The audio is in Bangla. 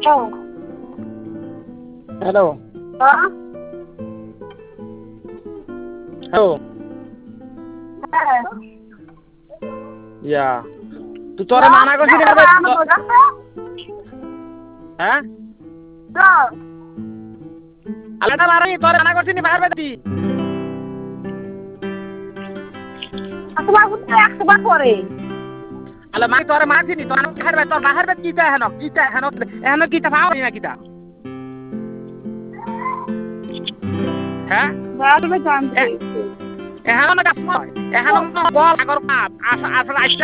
হ্যালো হ্যালো ইয়া তুই তোরে মানা করছিস হ্যাঁ আলাদা বাড়ি তোরে মানা করছিস বাহির বেদি আলা মাই তোরে মারছিনি তোর বাহির বেদ কিতা হেন কিতা পাও না কিতা হ্যাঁ এখন না গাছ এখন বল আগর আসলে